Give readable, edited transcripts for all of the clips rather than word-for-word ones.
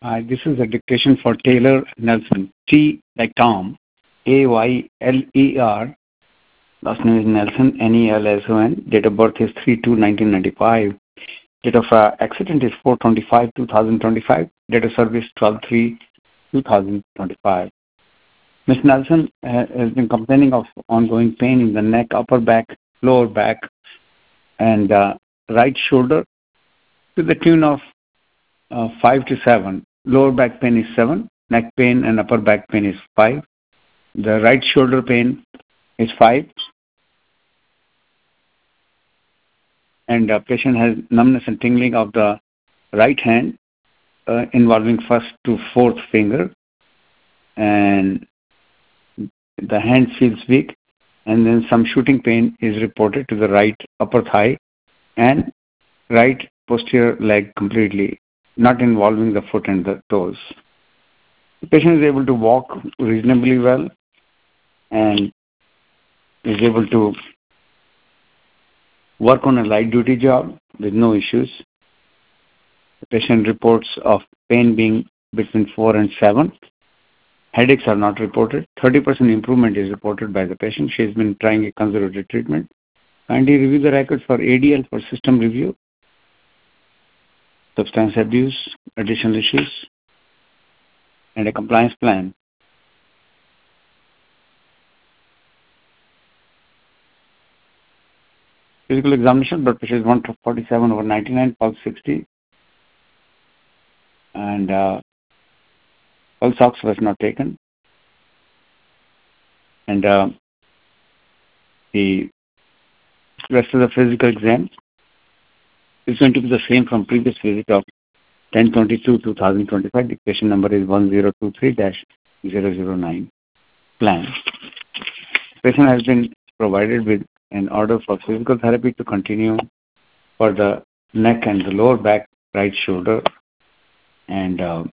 This is a dictation for Taylor Nelson. T like Tom, Ayler. Last name is Nelson, Nelson. Date of birth is 3/2/1995. Date of accident is 4/25/2025. Date of service 12/3/2025. Ms. Nelson has been complaining of ongoing pain in the neck, upper back, lower back, and right shoulder to the tune of 5 to 7. Lower back pain is 7. Neck pain and upper back pain is 5. The right shoulder pain is 5. And the patient has numbness and tingling of the right hand involving first to fourth finger. And the hand feels weak. And then some shooting pain is reported to the right upper thigh and right posterior leg completely, not involving the foot and the toes. The patient is able to walk reasonably well and is able to work on a light duty job with no issues. The patient reports of pain being between 4 and 7. Headaches are not reported. 30% improvement is reported by the patient. She has been trying a conservative treatment. Kindly review the records for ADL for system review, substance abuse, additional issues, and a compliance plan. Physical examination, blood pressure is 147/99, pulse 60, and pulse ox was not taken. And the rest of the physical exam is going to be the same from previous visit of 10/22/2025. The patient number is 1023-009. Plan. The patient has been provided with an order for physical therapy to continue for the neck and the lower back, right shoulder, and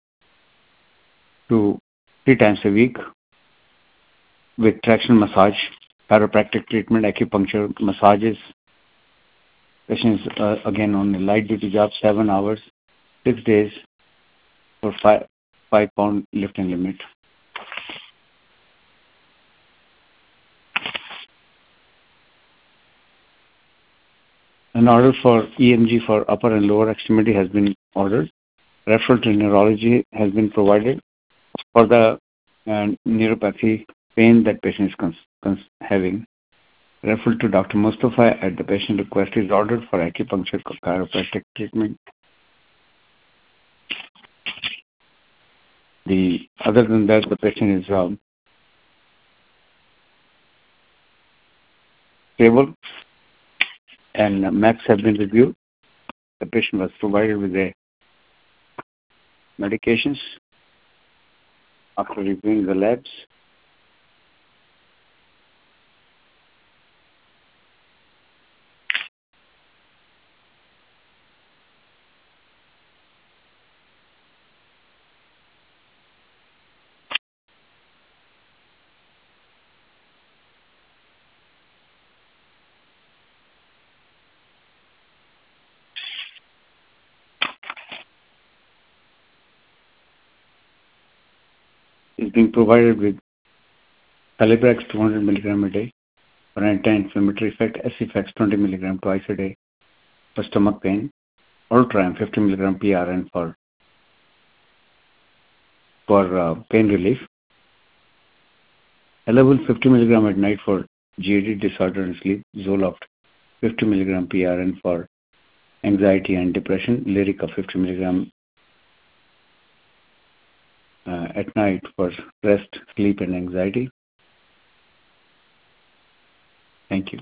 3 times a week with traction massage, chiropractic treatment, acupuncture, massages. Patient is again on a light duty job, 7 hours, 6 days for 5-pound lifting limit. An order for EMG for upper and lower extremity has been ordered. Referral to neurology has been provided for the neuropathy pain that patient is having. Referral to Dr. Mustafa at the patient request is ordered for acupuncture chiropractic treatment. Other than that, the patient is stable, and maps have been reviewed. The patient was provided with the medications after reviewing the labs. Is being provided with Calibrax 200 milligram a day for anti-inflammatory effect, Acifex 20 milligram twice a day for stomach pain, Ultram 50 milligram PRN for pain relief, Elevul 50 milligram at night for GAD disorder and sleep, Zoloft 50 milligram PRN for anxiety and depression, Lyrica 50 milligram at night for rest, sleep, and anxiety. Thank you.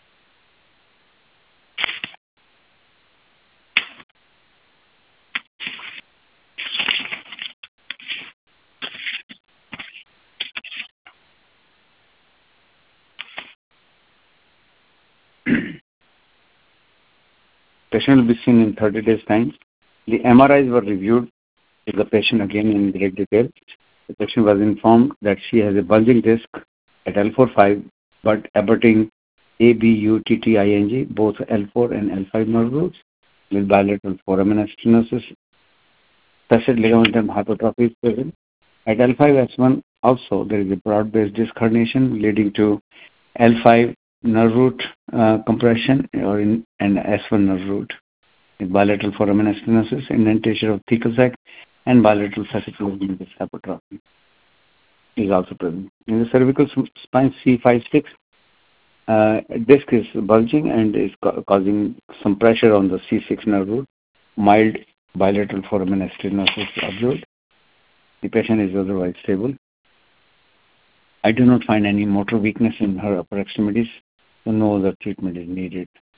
Patient will be seen in 30 days' time. The MRIs were reviewed with the patient again in great detail. The patient was informed that she has a bulging disc at L4-5, but abutting ABUTTING, both L4 and L5 nerve roots, with bilateral foramen stenosis. facet ligamentum hypertrophy is present. At L5S1 also there is a broad-based disc herniation leading to L5 nerve root compression and S1 nerve root. Bilateral foramen stenosis, indentation of thecal sac, and bilateral fascicular disc hypertrophy is also present. In the cervical spine C5-6, disc is bulging and is causing some pressure on the C6 nerve root. Mild bilateral foramen stenosis observed. The patient is otherwise stable. I do not find any motor weakness in her upper extremities, so no other treatment is needed.